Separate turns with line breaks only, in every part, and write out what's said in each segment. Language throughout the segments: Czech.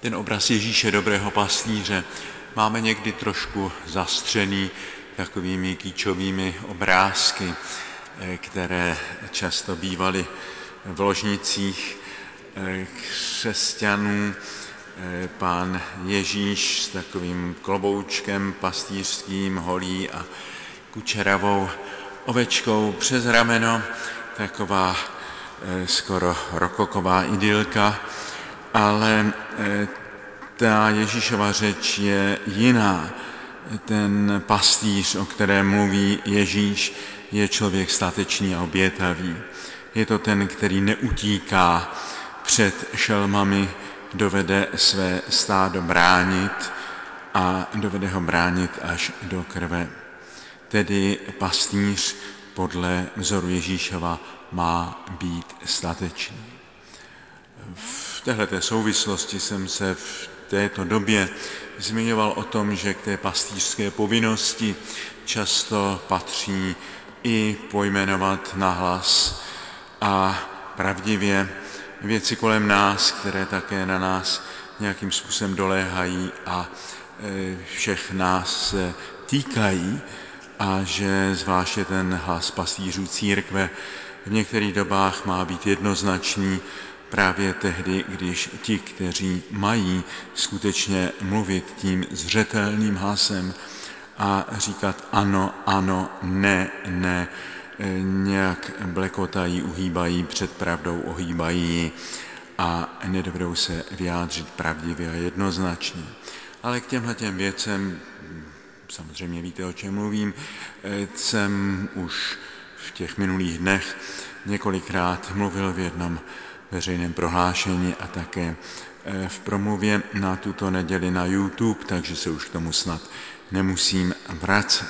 ten obraz Ježíše, dobrého pastýře, máme někdy trošku zastřený takovými kýčovými obrázky, které často bývaly v ložnicích křesťanů. Pán Ježíš s takovým kloboučkem pastýřským, holí a kučeravou ovečkou přes rameno, taková skoro rokoková idylka, ale ta Ježíšova řeč je jiná. Ten pastýř, o kterém mluví Ježíš, je člověk statečný a obětavý. Je to ten, který neutíká před šelmami, dovede své stádo bránit a dovede ho bránit až do krve. Tedy pastýř podle vzoru Ježíšova má být statečný. V téhleté souvislosti jsem se v této době zmiňoval o tom, že k té pastýřské povinnosti často patří i pojmenovat nahlas a pravdivě věci kolem nás, které také na nás nějakým způsobem doléhají a všech nás se týkají, a že zvláště ten hlas pastýřů církve v některých dobách má být jednoznačný právě tehdy, když ti, kteří mají skutečně mluvit tím zřetelným hlasem a říkat ano, ano, ne, ne, nějak blekotají, uhýbají před pravdou, ohýbají a nedovedou se vyjádřit pravdivě a jednoznačně. Ale k těmhletěm věcem, samozřejmě víte, o čem mluvím, jsem už v těch minulých dnech několikrát mluvil v jednom veřejném prohlášení a také v promluvě na tuto neděli na YouTube, takže se už k tomu snad nemusím vracet.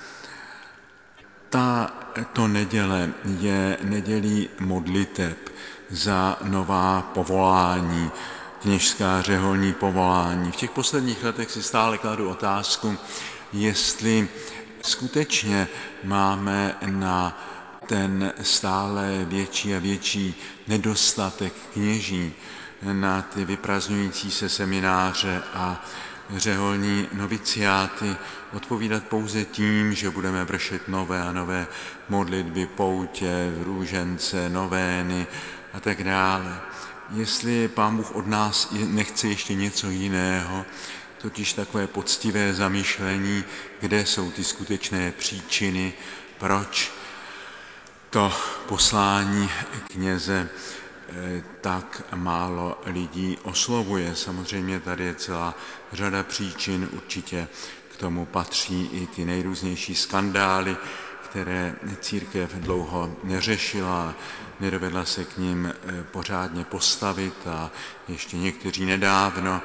Tato neděle je nedělí modliteb za nová povolání, kněžská řeholní povolání. V těch posledních letech si stále kladu otázku, jestli skutečně máme na ten stále větší a větší nedostatek kněží, na ty vyprazdňující se semináře a řeholní noviciáty odpovídat pouze tím, že budeme vršit nové a nové modlitby, poutě, růžence, novény a tak dále. Jestli Pán Bůh od nás nechce ještě něco jiného, totiž takové poctivé zamyšlení, kde jsou ty skutečné příčiny, proč to poslání kněze tak málo lidí oslovuje. Samozřejmě tady je celá řada příčin, určitě k tomu patří i ty nejrůznější skandály, které církev dlouho neřešila, nedovedla se k nim pořádně postavit a ještě někteří nedávno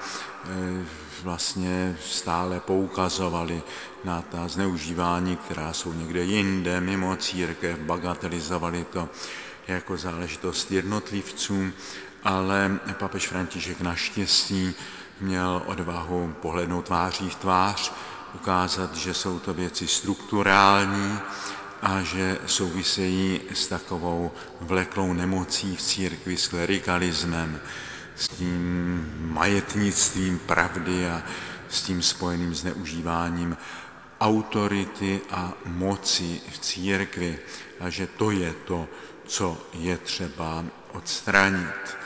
vlastně stále poukazovali na ta zneužívání, která jsou někde jinde, mimo církev, bagatelizovali to jako záležitost jednotlivců, ale papež František naštěstí měl odvahu pohlednout tváří v tvář, ukázat, že jsou to věci strukturální a že souvisejí s takovou vleklou nemocí v církvi, s klerikalismem, s tím majetnictvím pravdy a s tím spojeným zneužíváním autority a moci v církvi a že to je to, co je třeba odstranit.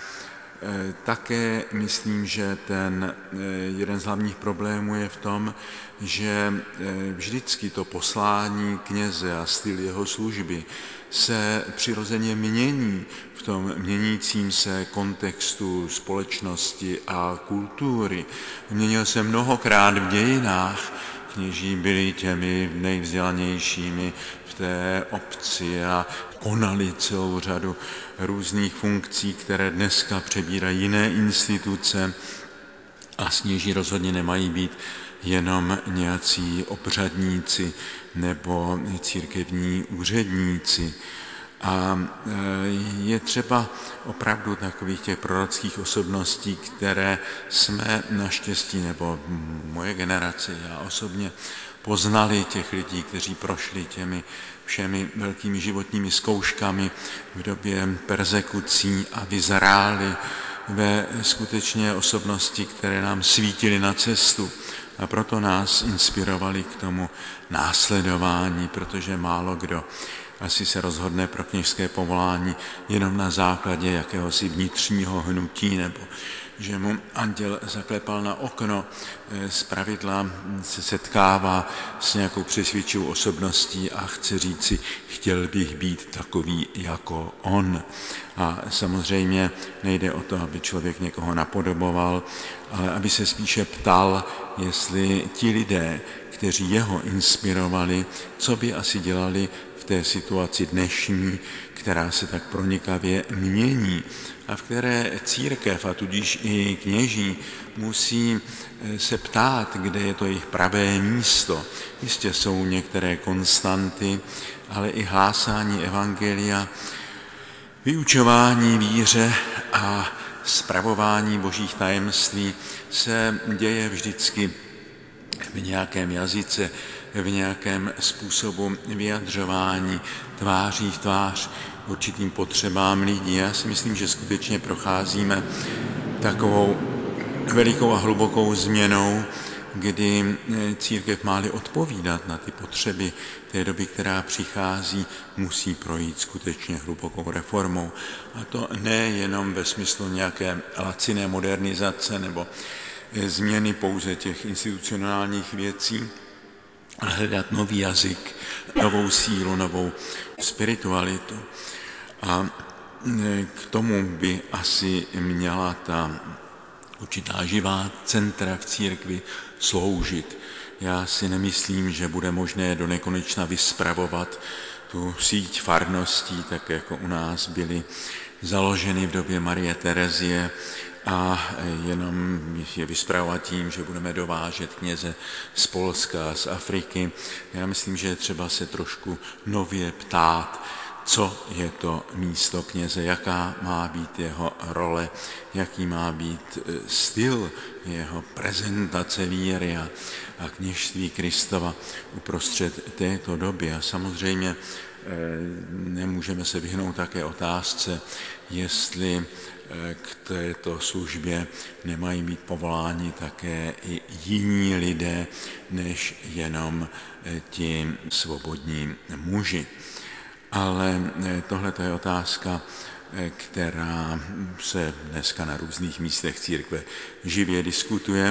Také myslím, že ten jeden z hlavních problémů je v tom, že vždycky to poslání kněze a styl jeho služby se přirozeně mění v tom měnícím se kontextu společnosti a kultury. Měnil se mnohokrát v dějinách, kněží byli těmi nejvzdělanějšími v té obci a konali celou řadu různých funkcí, které dneska přebírají jiné instituce a kněží rozhodně nemají být jenom nějací obřadníci nebo církevní úředníci. A je třeba opravdu takových těch prorockých osobností, které jsme naštěstí, nebo moje generace, já osobně, poznali těch lidí, kteří prošli těmi všemi velkými životními zkouškami v době perzekucí a vyzráli ve skutečně osobnosti, které nám svítily na cestu a proto nás inspirovali k tomu následování, protože málo kdo asi se rozhodne pro kněžské povolání jenom na základě jakéhosi vnitřního hnutí, nebo že mu anděl zaklepal na okno, zpravidla se setkává s nějakou přesvědčivou osobností a chce říci, chtěl bych být takový jako on. A samozřejmě nejde o to, aby člověk někoho napodoboval, ale aby se spíše ptal, jestli ti lidé, kteří jeho inspirovali, co by asi dělali v té situaci dnešní, která se tak pronikavě mění a v které církev, a tudíž i kněží, musí se ptát, kde je to jejich pravé místo. Jistě jsou některé konstanty, ale i hlásání evangelia, vyučování víře a spravování božích tajemství se děje vždycky v nějakém jazyce, v nějakém způsobu vyjadřování tváří v tvář určitým potřebám lidí. Já si myslím, že skutečně procházíme takovou velikou a hlubokou změnou, kdy církev má-li odpovídat na ty potřeby té doby, která přichází, musí projít skutečně hlubokou reformou. A to nejenom ve smyslu nějaké laciné modernizace nebo změny pouze těch institucionálních věcí, ale hledat nový jazyk, novou sílu, novou spiritualitu. A k tomu by asi měla ta určitá živá centra v církvi sloužit. Já si nemyslím, že bude možné do nekonečna vyspravovat tu síť farností, tak jako u nás byly založeny v době Marie Terezie, a jenom je vyspravovat tím, že budeme dovážet kněze z Polska, z Afriky. Já myslím, že je třeba se trošku nově ptát, co je to místo kněze, jaká má být jeho role, jaký má být styl jeho prezentace víry a kněžství Kristova uprostřed této doby. A samozřejmě nemůžeme se vyhnout také otázce, jestli k této službě nemají být povoláni také i jiní lidé, než jenom ti svobodní muži. Ale tohle je otázka, která se dneska na různých místech církve živě diskutuje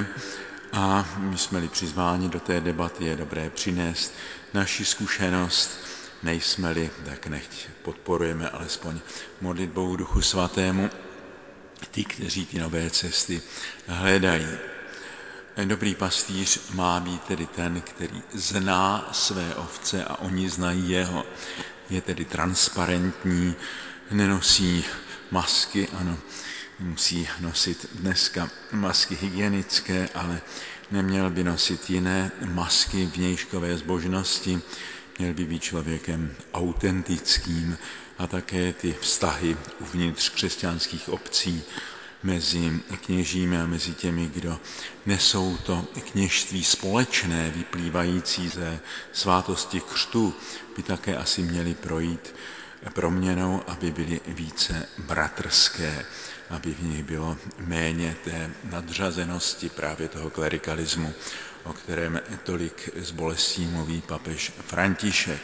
a my jsme-li přizváni do té debaty, je dobré přinést naši zkušenost. Nejsme-li, tak nechť podporujeme alespoň modlitbou Duchu Svatému ty, kteří ty nové cesty hledají. Dobrý pastýř má být tedy ten, který zná své ovce a oni znají jeho. Je tedy transparentní, nenosí masky, ano, musí nosit dneska masky hygienické, ale neměl by nosit jiné masky vnějškové zbožnosti, měl by být člověkem autentickým a také ty vztahy uvnitř křesťanských obcí mezi kněžími a mezi těmi, kdo nesou to kněžství společné, vyplývající ze svátosti křtu, by také asi měly projít proměnou, aby byly více bratrské, aby v nich bylo méně té nadřazenosti právě toho klerikalismu, o kterém tolik s bolestí mluví papež František.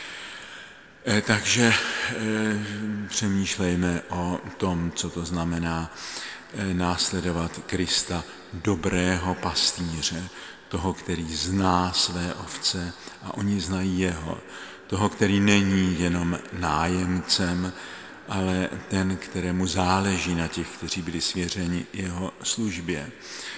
Takže přemýšlejme o tom, co to znamená následovat Krista, dobrého pastýře, toho, který zná své ovce a oni znají jeho, toho, který není jenom nájemcem, ale ten, kterému záleží na těch, kteří byli svěřeni jeho službě.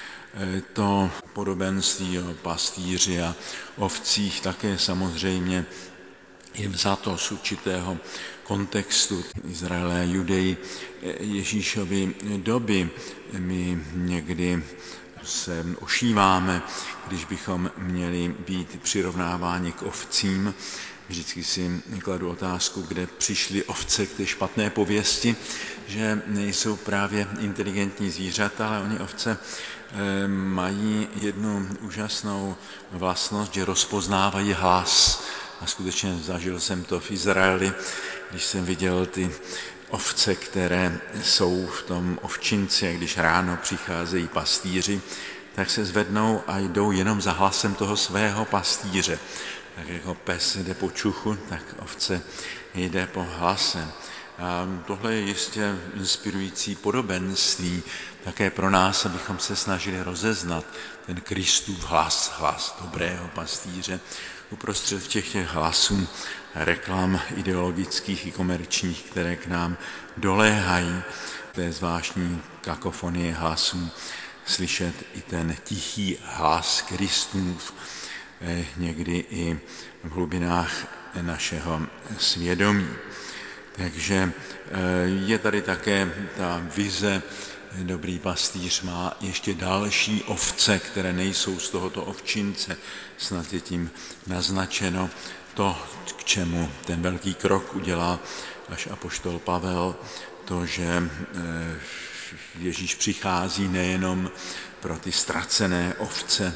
To podobenství o pastýři a ovcích také samozřejmě je vzato z určitého kontextu Izraele a Judeji Ježíšovy doby. My někdy se ošíváme, když bychom měli být přirovnáváni k ovcím. Vždycky si kladu otázku, kde přišly ovce k té špatné pověsti, že nejsou právě inteligentní zvířata, ale oni ovce mají jednu úžasnou vlastnost, že rozpoznávají hlas. A skutečně zažil jsem to v Izraeli, když jsem viděl ty ovce, které jsou v tom ovčinci, a když ráno přicházejí pastýři, tak se zvednou a jdou jenom za hlasem toho svého pastýře. Tak jako pes jde po čuchu, tak ovce jde po hlase. A tohle je jistě inspirující podobenství také pro nás, abychom se snažili rozeznat ten Kristův hlas dobrého pastýře uprostřed těch hlasů reklam ideologických i komerčních, které k nám doléhají. Té zvláštní kakofonie hlasů slyšet i ten tichý hlas Kristův, někdy i v hlubinách našeho svědomí. Takže je tady také ta vize, dobrý pastýř má ještě další ovce, které nejsou z tohoto ovčince. Snad je tím naznačeno to, k čemu ten velký krok udělá až apoštol Pavel, to, že Ježíš přichází nejenom pro ty ztracené ovce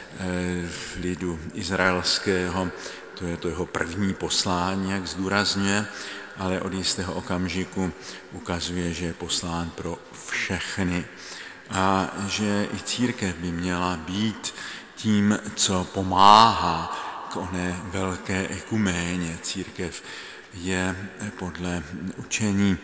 lidu izraelského, to je to jeho první poslání, jak zdůrazňuje, ale od jistého okamžiku ukazuje, že je poslán pro všechny a že i církev by měla být tím, co pomáhá k oné velké ekuméně. Církev je podle učení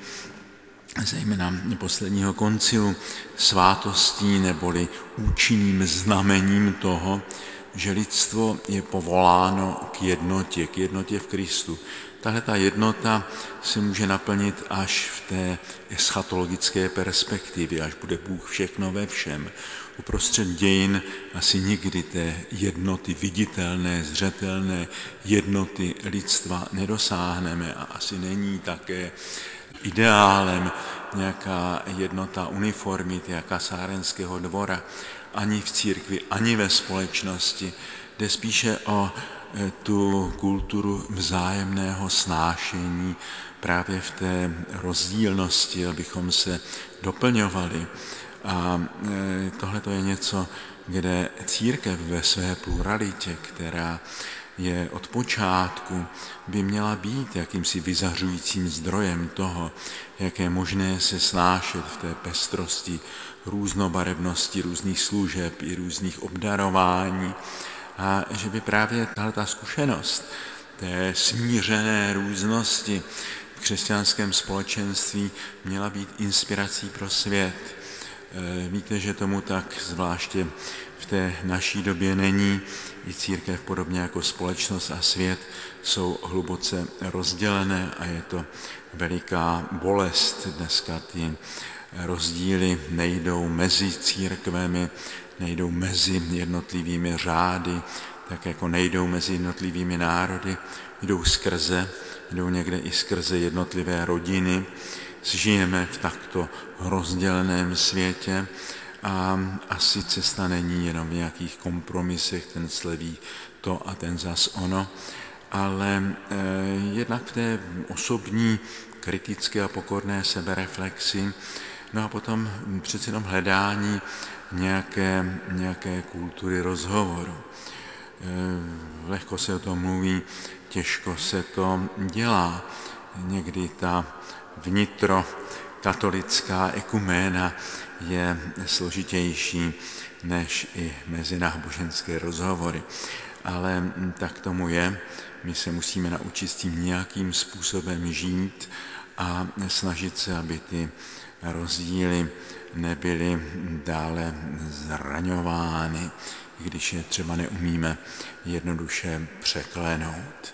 zejména posledního koncilu svátostí neboli účinným znamením toho, že lidstvo je povoláno k jednotě v Kristu. Tahle ta jednota se může naplnit až v té eschatologické perspektivě, až bude Bůh všechno ve všem. Uprostřed dějin asi nikdy té jednoty viditelné, zřetelné jednoty lidstva nedosáhneme a asi není také ideálem nějaká jednota uniformity a kasárenského dvora ani v církvi, ani ve společnosti. Jde spíše o tu kulturu vzájemného snášení právě v té rozdílnosti, abychom se doplňovali. A tohle to je něco, kde církev ve své pluralitě, která je od počátku, by měla být jakýmsi vyzařujícím zdrojem toho, jak je možné se snášet v té pestrosti, různobarevnosti různých služeb i různých obdarování. A že by právě tato zkušenost té smířené různosti v křesťanském společenství měla být inspirací pro svět. Víte, že tomu tak zvláště v té naší době není. I církev, podobně jako společnost a svět, jsou hluboce rozdělené a je to veliká bolest. Dneska ty rozdíly nejdou mezi církvemi, nejdou mezi jednotlivými řády, tak jako nejdou mezi jednotlivými národy, jdou někde i skrze jednotlivé rodiny. Žijeme v takto rozděleném světě a asi cesta není jenom v nějakých kompromisech, ten sleví to a ten zas ono, ale jednak v té osobní, kritické a pokorné sebereflexi, no a potom přeci jenom hledání nějaké kultury rozhovoru. Lehko se o tom mluví, těžko se to dělá. Někdy ta vnitrokatolická ekuména je složitější než i mezináboženské rozhovory. Ale tak tomu je. My se musíme naučit s tím nějakým způsobem žít a snažit se, aby ty rozdíly nebyly dále zraňovány, když je třeba neumíme jednoduše překlenout.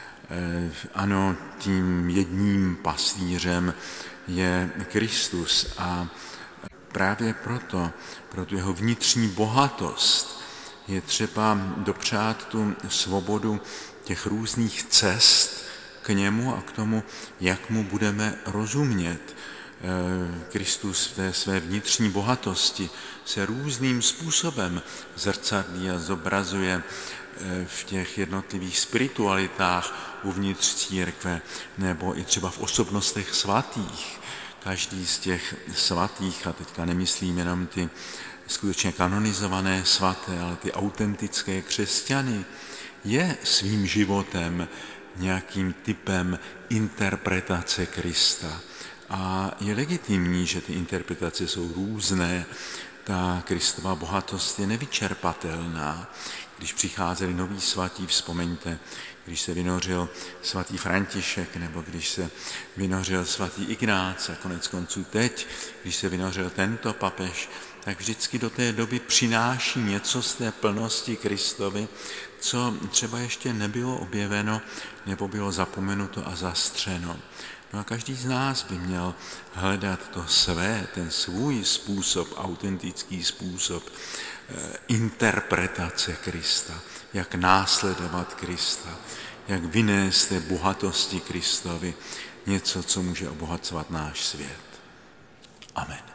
Ano, tím jedním pastýřem je Kristus a právě pro tu jeho vnitřní bohatost je třeba dopřát tu svobodu těch různých cest k němu a k tomu, jak mu budeme rozumět. Kristus v té své vnitřní bohatosti se různým způsobem zrcadlí a zobrazuje v těch jednotlivých spiritualitách uvnitř církve nebo i třeba v osobnostech svatých. Každý z těch svatých, a teďka nemyslím jenom ty skutečně kanonizované svaté, ale ty autentické křesťany, je svým životem nějakým typem interpretace Krista. A je legitimní, že ty interpretace jsou různé, ta Kristova bohatost je nevyčerpatelná. Když přicházeli noví svatí, vzpomeňte, když se vynořil svatý František, nebo když se vynořil svatý Ignác, a konec konců teď, když se vynořil tento papež, tak vždycky do té doby přináší něco z té plnosti Kristovy, co třeba ještě nebylo objeveno, nebo bylo zapomenuto a zastřeno. No a každý z nás by měl hledat to své, ten svůj způsob, autentický způsob interpretace Krista, jak následovat Krista, jak vynést té bohatosti Kristovy něco, co může obohacovat náš svět. Amen.